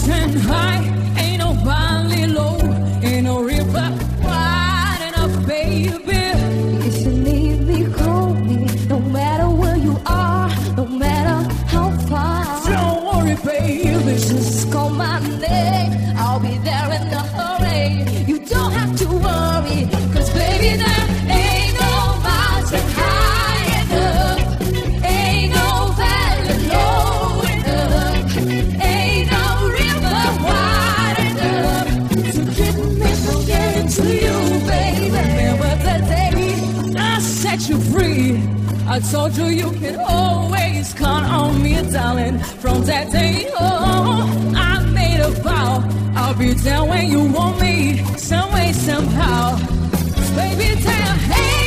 mountain high, ain't no valley low, ain't no river wide enough, baby. If you need me, call me. No matter where you are, no matter how far. Don't worry, baby, Just call my name, I'll be there in a hurry. You don't have to worry, 'cause baby, there ain't no mountain high enough, ain't no valley low enough, ain't no river wide enough to keep me from getting to you, baby. remember the day I set you free. I told you you can always count on me, darling. From that day on, I made a vow I'll be there when you want me, some way, somehow. Baby, tell hey.